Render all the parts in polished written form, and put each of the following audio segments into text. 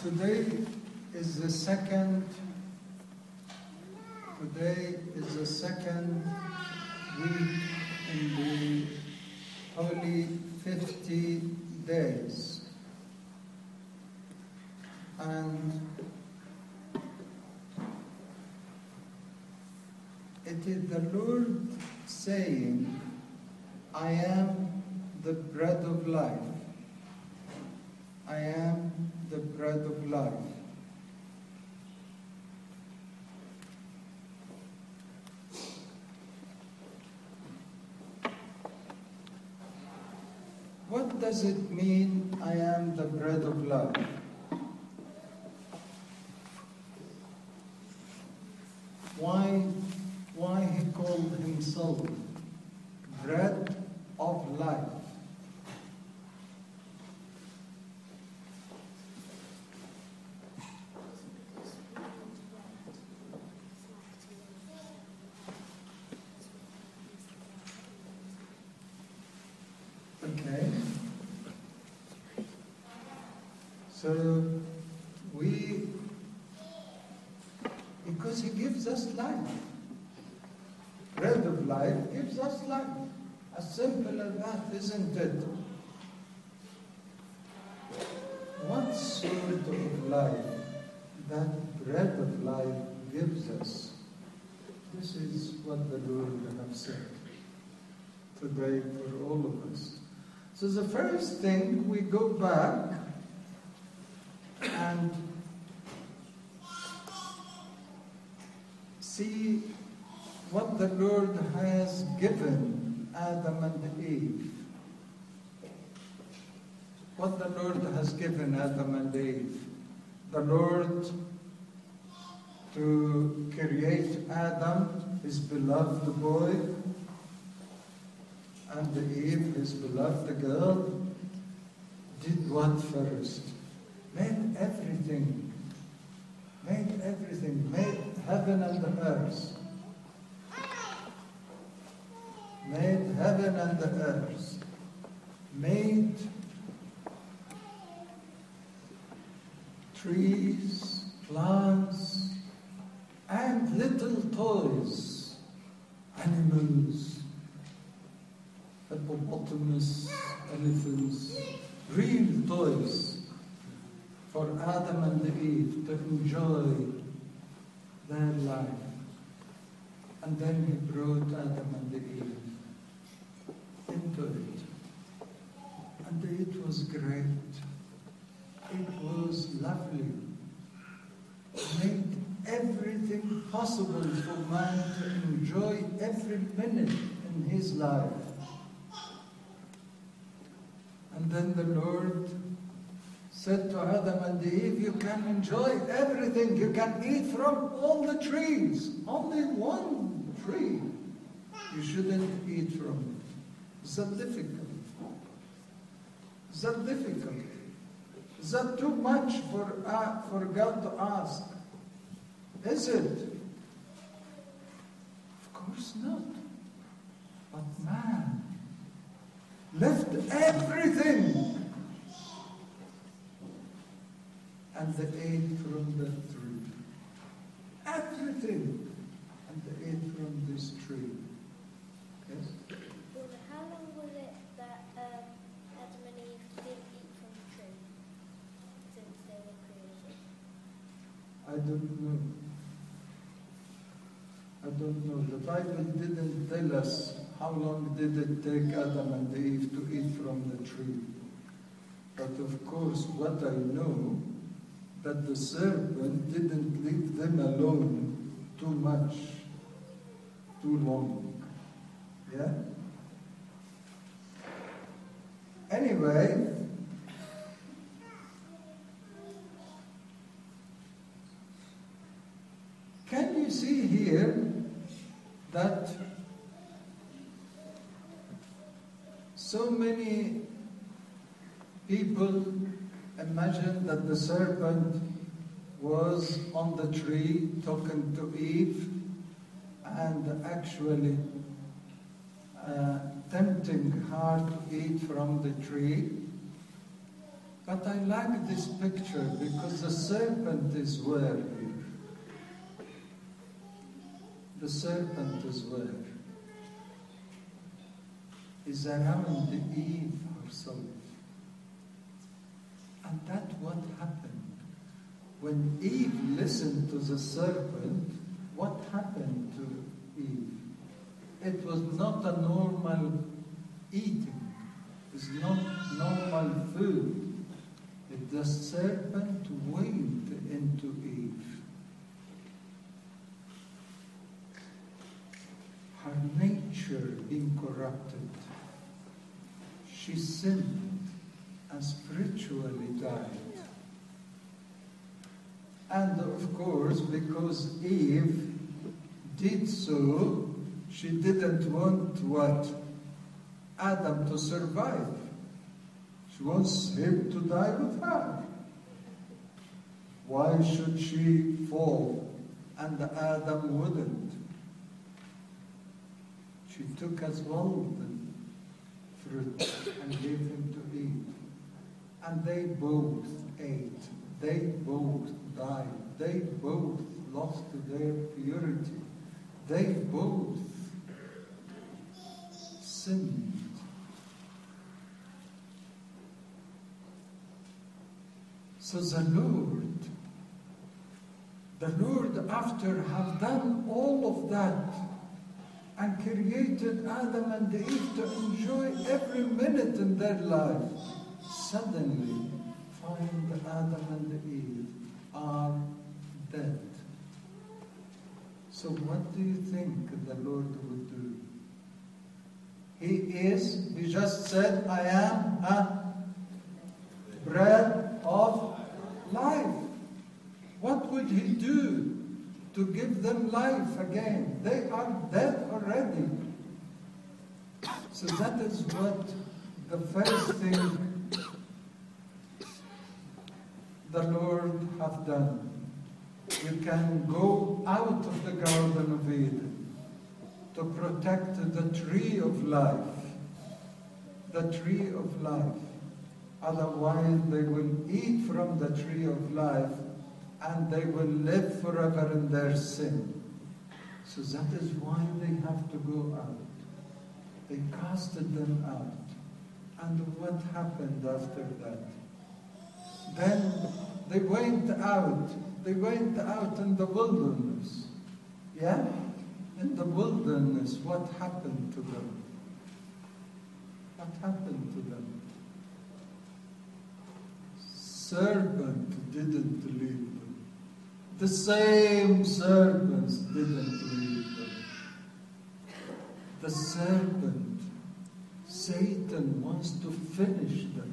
Today is the second week in the Holy 50 days. And it is the Lord saying, I am the bread of life. I am the bread of life. What does it mean, I am the bread of life? Why he called himself bread of life? Okay. So because he gives us life. Bread of life gives us life. As simple as that, isn't it? What sort of life that bread of life gives us? This is what the Lord has said today for all of us. So the first thing, we go back and see what the Lord has given Adam and Eve. What the Lord has given Adam and Eve. The Lord to create Adam, his beloved boy, and Eve, his beloved girl, did what first? Made everything. Made everything. Made heaven and earth. Made heaven and earth. Made trees, plants, and little toys, animals, hippopotamus, elephants, real toys for Adam and Eve to enjoy their life. And then he brought Adam and Eve into it. And it was great. It was lovely. It made everything possible for man to enjoy every minute in his life. And then the Lord said to Adam and Eve, you can enjoy everything. You can eat from all the trees. Only one tree you shouldn't eat from. Is that difficult? Is that difficult? Is that too much for God to ask? Is it? Of course not. But man left everything and they ate from the tree. Everything. And they ate from this tree. Yes? Well, how long was it that Adam and Eve didn't eat from the tree since they were created? I don't know. I don't know. The Bible didn't tell us how long did it take Adam and Eve to eat from the tree. But of course, what I know, that the serpent didn't leave them alone too much, too long. Yeah? Anyway, can you see here that so many people imagine that the serpent was on the tree talking to Eve and actually tempting her to eat from the tree. But I like this picture because the serpent is where here? The serpent is where? Is around Eve herself. And that's what happened. When Eve listened to the serpent, what happened to Eve? It was not a normal eating. It's not normal food. The serpent waved into Eve. Her nature being corrupted. She sinned and spiritually died. And of course, because Eve did so, she didn't want what? Adam to survive. She wants him to die with her. Why should she fall and Adam wouldn't? She took as well the fruit and gave him to eat. And they both ate. They both died. They both lost their purity. They both sinned. So the Lord, after have done all of that and created Adam and Eve to enjoy every minute in their life, suddenly find Adam and Eve are dead. So what do you think the Lord would do? He just said, I am a bread of life. What would he do to give them life again? They are dead already. So that is what the first thing the Lord hath done. You can go out of the Garden of Eden to protect the tree of life. The tree of life. Otherwise, they will eat from the tree of life and they will live forever in their sin. So that is why they have to go out. They casted them out. And what happened after that? Then they went out. They went out in the wilderness. Yeah? In the wilderness, what happened to them? What happened to them? Serpent didn't leave them. The same serpents didn't leave them. The serpent, Satan, wants to finish them.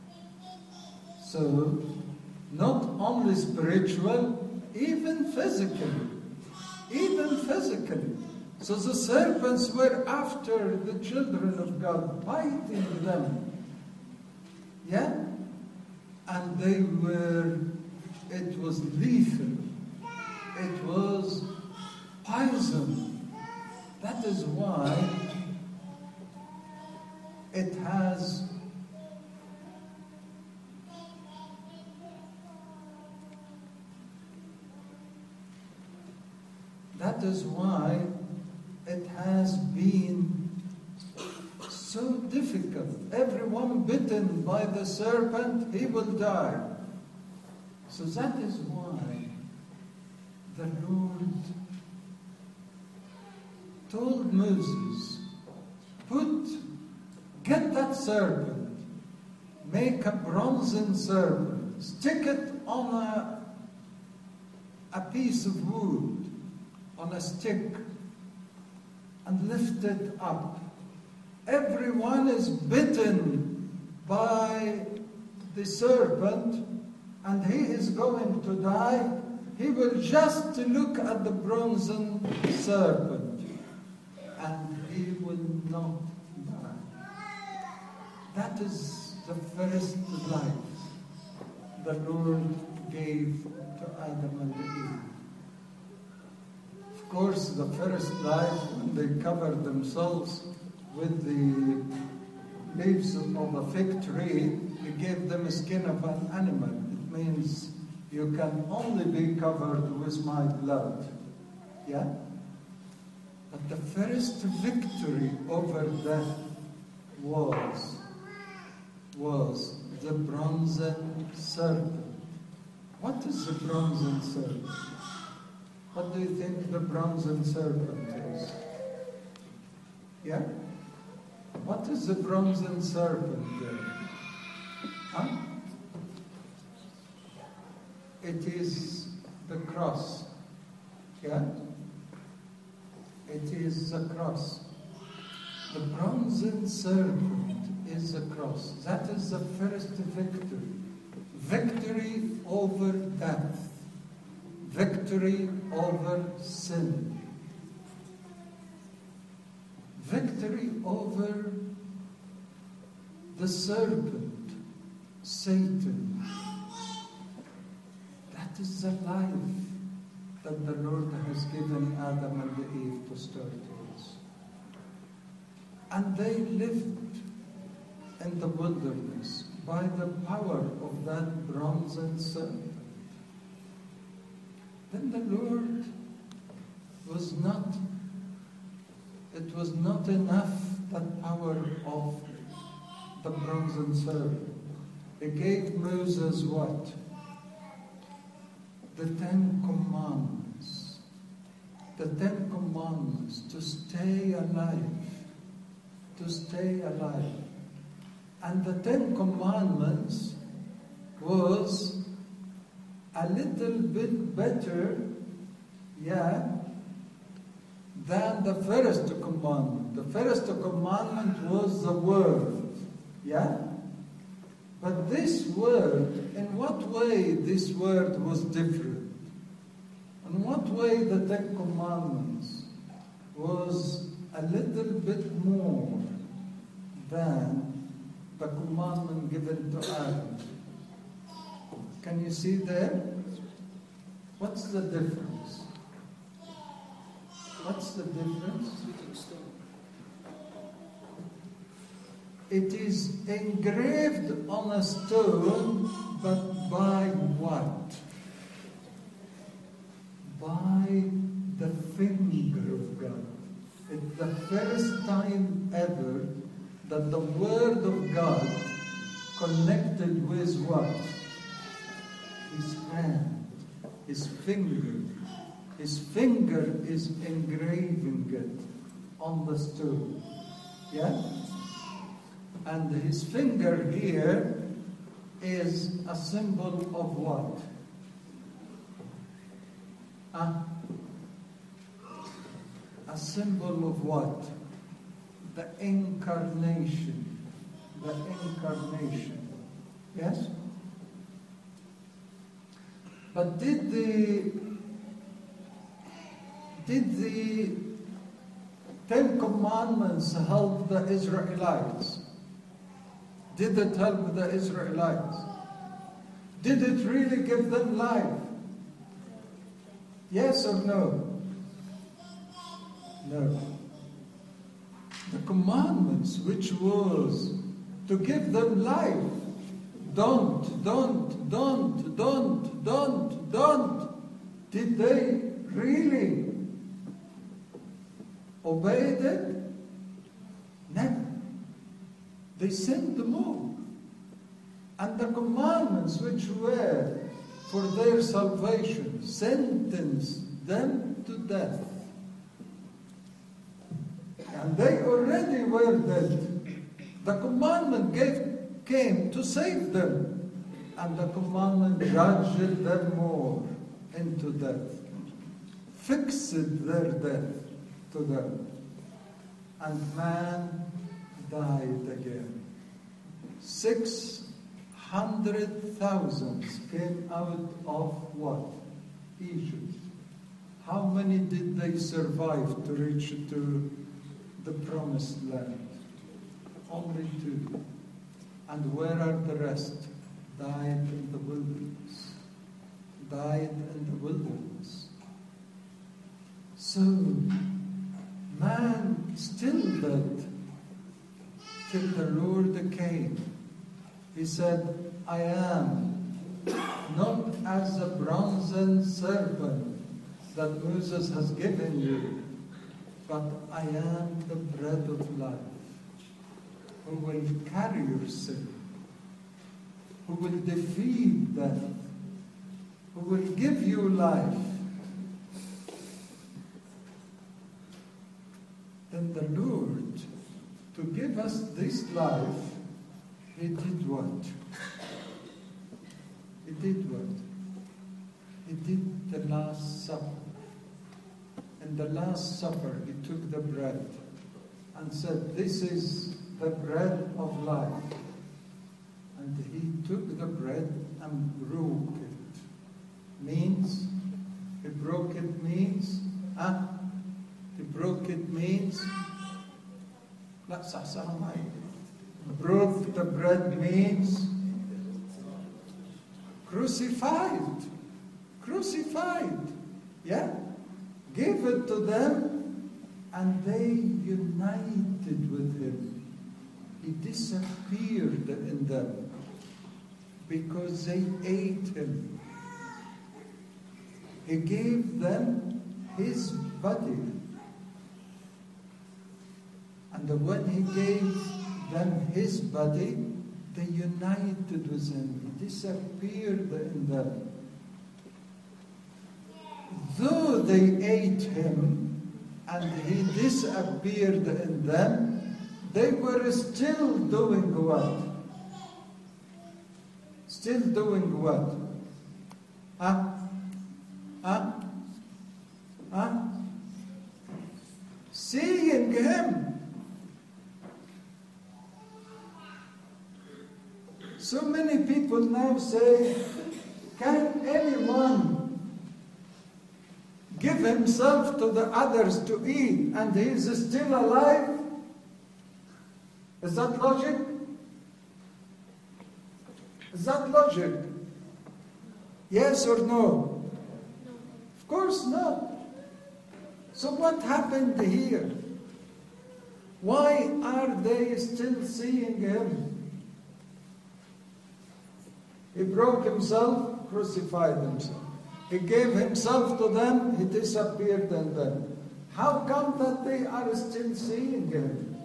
So, not only spiritual, even physically. Even physically. So the serpents were after the children of God, biting them. Yeah? And it was lethal. It was poison. That is why it has been so difficult. Everyone bitten by the serpent, he will die. So that is why the Lord told Moses, get that serpent, make a bronzen serpent, stick it on a piece of wood, on a stick, and lift it up. Everyone is bitten by the serpent, and he is going to die. He will just look at the bronzen serpent, and he will not die. That is the first life the Lord gave to Adam and Eve. Of course, the first life, when they covered themselves with the leaves of a fig tree, He gave them a skin of an animal. It means you can only be covered with my blood. Yeah? But the first victory over death was the bronzen serpent. What is the bronzen serpent? What do you think the bronzen serpent is? Yeah? What is the bronzen serpent there? Huh? It is the cross. Yeah? It is the cross. The bronzen serpent is the cross. That is the first victory. Victory over death. Victory over sin. Victory over the serpent, Satan. That is the life that the Lord has given Adam and Eve to start with. And they lived in the wilderness by the power of that bronzen serpent. Then the Lord it was not enough, that power of the bronzen serpent. He gave Moses what? The 10 Commandments. The 10 Commandments to stay alive. To stay alive. And the 10 Commandments was a little bit better, than the first commandment. The first commandment was the word, But this word, in what way this word was different? In what way the 10 Commandments was a little bit more than the commandment given to Adam? Can you see there? What's the difference? What's the difference? It is engraved on a stone, but by what? By the finger of God. It's the first time ever that the Word of God connected with what? His hand, his finger. His finger is engraving it on the stone. And his finger here is a symbol of what? A symbol of what? The incarnation. The incarnation. Yes? But did the 10 Commandments help the Israelites? Did it help the Israelites? Did it really give them life? Yes or no? No. The commandments, which was to give them life, don't. Did they really obey it? Never. They sinned more. And the commandments which were for their salvation sentenced them to death. And they already were dead. The commandment came to save them. And the commandment judged them more into death. Fixed their death to them. And man died again. 600,000 came out of what? Egypt. How many did they survive to reach to the promised land? Only 2. And where are the rest? Died in the wilderness. Died in the wilderness. So, man still dead till the Lord came He said, I am not as a bronzen serpent that Moses has given you, but I am the bread of life, who will carry your sin, who will defeat death, who will give you life. Then the Lord, to give us this life, He did what? He did what? He did the Last Supper. In the Last Supper, He took the bread and said, this is the bread of life. And He took the bread and broke it. Means, He broke it means, He broke it means, broke the bread means crucified. Crucified. Yeah? Gave it to them and they united with Him. He disappeared in them because they ate Him. He gave them His body. And when He gave them His body, they united with Him. He disappeared in them. Though they ate Him and He disappeared in them, they were still doing what? Still doing what? Seeing Him. So many people now say, can anyone give himself to the others to eat and he is still alive? Is that logic? Is that logic? Yes or no? Of course not. So what happened here? Why are they still seeing Him? He broke Himself, crucified Himself. He gave Himself to them, He disappeared in them. How come that they are still seeing Him?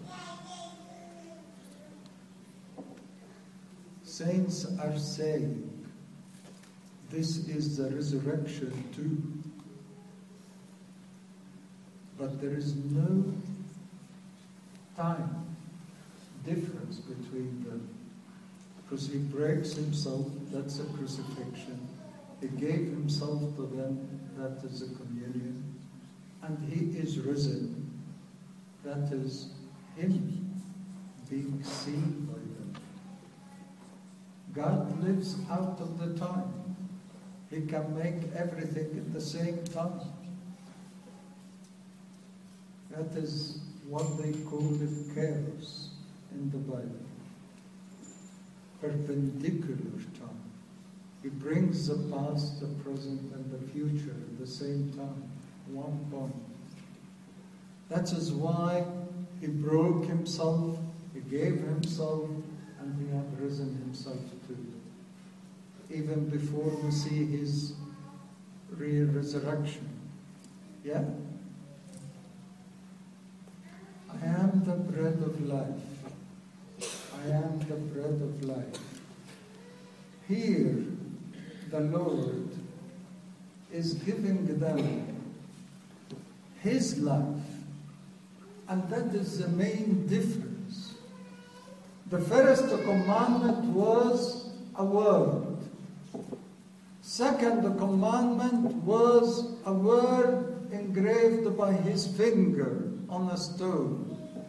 Saints are saying, this is the resurrection too. But there is no time difference between them. Because He breaks Himself, that's a crucifixion. He gave Himself to them, that is a communion. And He is risen, that is Him being seen by them. God lives out of the time. He can make everything at the same time. That is what they call it chaos in the Bible. Perpendicular time. He brings the past, the present, and the future at the same time. One point. That is why He broke Himself, He gave Himself, and He had risen Himself too. Even before we see His real resurrection. Yeah? I am the bread of life. I am the bread of life. Here, the Lord is giving them His life. And that is the main difference. The first commandment was a word. Second commandment was a word engraved by His finger on a stone,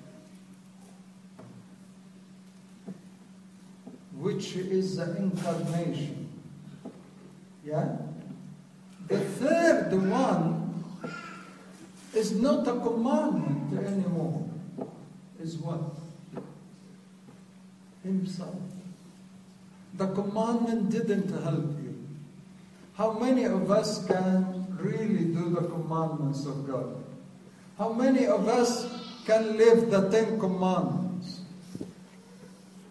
which is the incarnation. Yeah? The third one is not a commandment anymore. Is what? Himself. The commandment didn't help you. How many of us can really do the commandments of God? How many of us can live the 10 commandments?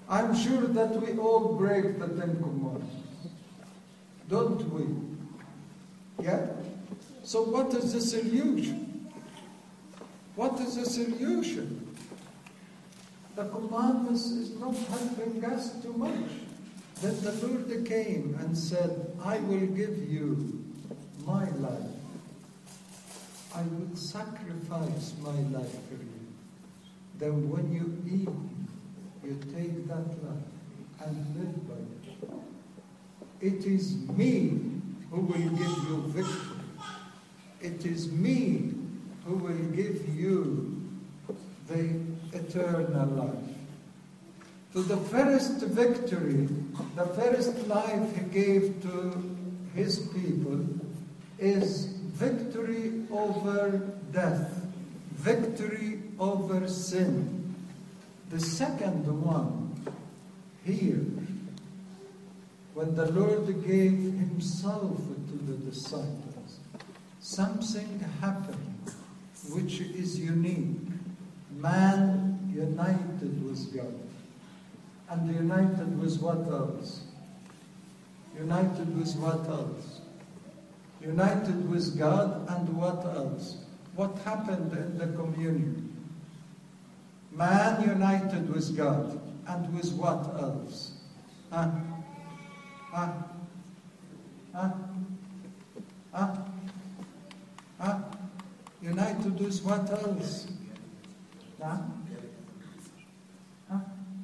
I'm sure that we all break the Ten Commandments. Don't we? Yeah? So what is the solution? What is the solution? The commandments is not helping us too much. Then the Lord came and said, I will give you my life. I will sacrifice my life for you. Then when you eat, you take that life and live by it. It is me who will give you victory. It is me who will give you the eternal life. So the first victory, the first life he gave to his people is victory over death, victory over sin. The second one, here, when the Lord gave himself to the disciples, something happened which is unique. Man united with God. And united with what else? United with what else? United with God and what else? What happened in the communion? Man united with God. And with what else? Huh? Huh? Huh? Huh? Huh? United with what else? Huh? Huh?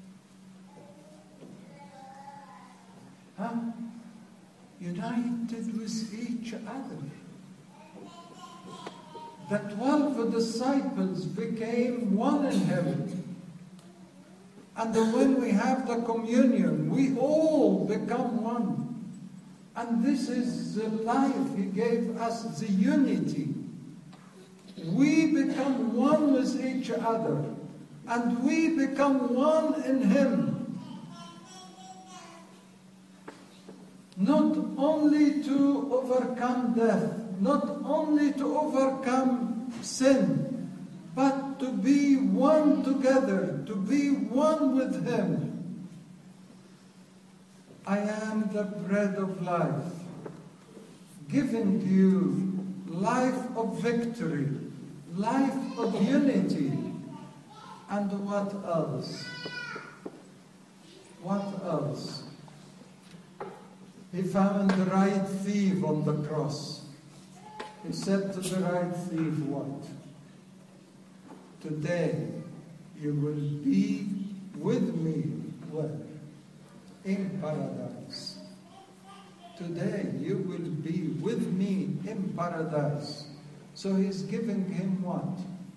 Huh? United with each other. The 12 disciples became one in heaven. And when we have the communion, we all become one. And this is the life he gave us, the unity. We become one with each other. And we become one in him. Not only to overcome death, not only to overcome sin, but to be one together, to be one with him. I am the bread of life, giving you life of victory, life of unity. And what else? What else? He found the right thief on the cross. He said to the right thief, what? Today you will be with me where? In paradise. Today you will be with me in paradise. So he's giving him what?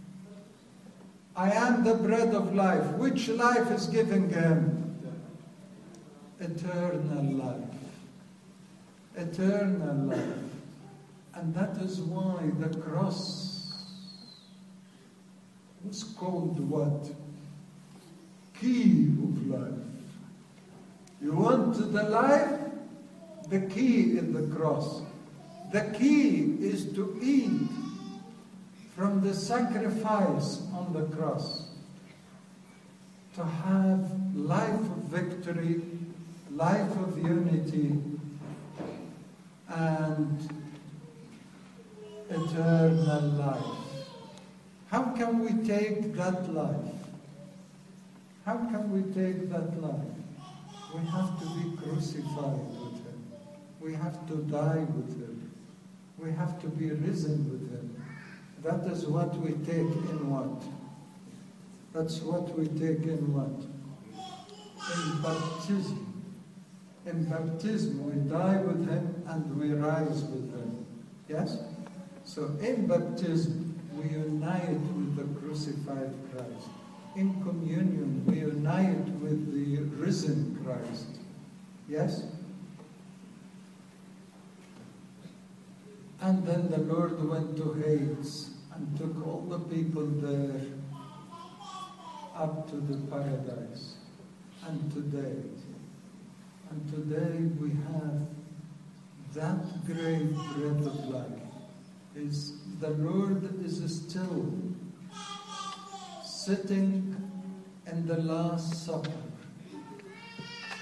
I am the bread of life. Which life is giving him? Eternal life. Eternal life. And that is why the cross was called what? Key of life. You want the life? The key is the cross. The key is to eat from the sacrifice on the cross. To have life of victory, life of unity, and eternal life. How can we take that life? How can we take that life? We have to be crucified with him. We have to die with him. We have to be risen with him. That is what we take in what? That's what we take in what? In baptism. In baptism, we die with him and we rise with him. Yes? So in baptism, we unite with the crucified Christ. In communion, we unite with the risen Christ. Yes? And then the Lord went to Hades and took all the people there up to the paradise. And today we have that great bread of life. The Lord is still sitting in the Last Supper,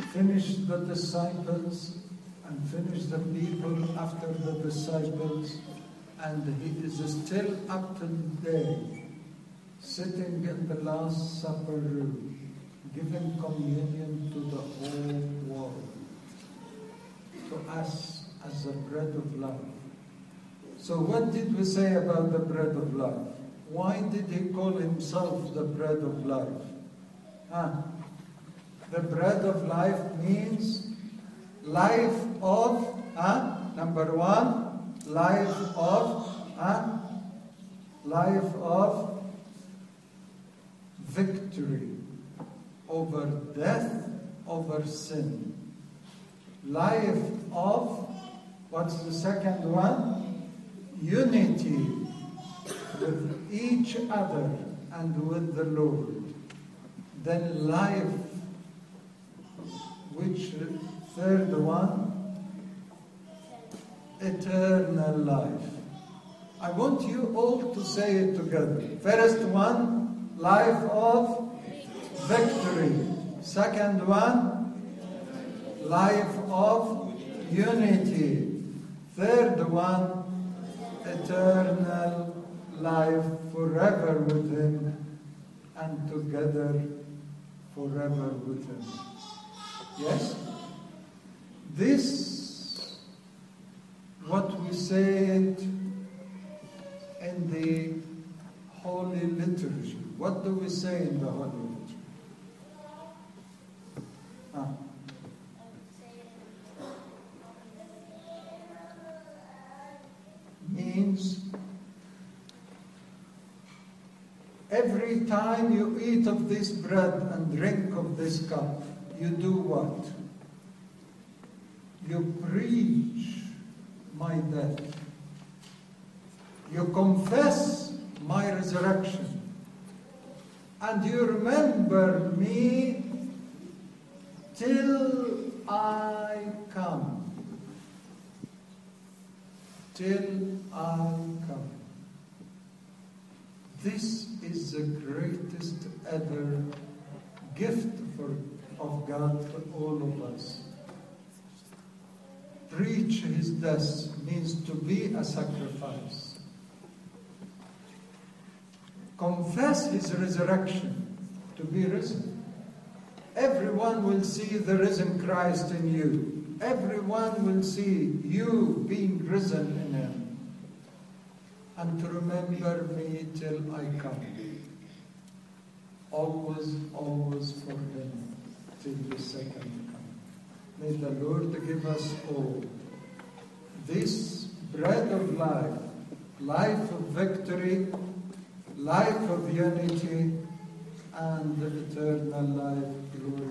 finish the disciples and finish the people after the disciples, and he is still up to today sitting in the Last Supper room, giving communion to the whole world, to us as the bread of life. So what did we say about the bread of life? Why did he call himself the bread of life? The bread of life means life of, number one, life of victory over death, over sin. Life of, what's the second one? Unity with each other and with the Lord. Then life, which third one? Eternal life. I want you all to say it together. First one, life of victory. Second one, life of unity. Third one, eternal life forever with him and together forever with him. Yes? This, what we said in the Holy Liturgy. What do we say in the Holy Liturgy? Means every time you eat of this bread and drink of this cup, you do what? You preach my death. You confess my resurrection. And you remember me till I come. Till I come. This is the greatest ever gift of God to all of us. Preach his death means to be a sacrifice. Confess his resurrection, to be risen. Everyone will see the risen Christ in you. Everyone will see you being risen in him. And to remember me till I come. Always, always for him till the second coming. May the Lord give us all this bread of life, life of victory, life of unity, and eternal life, glory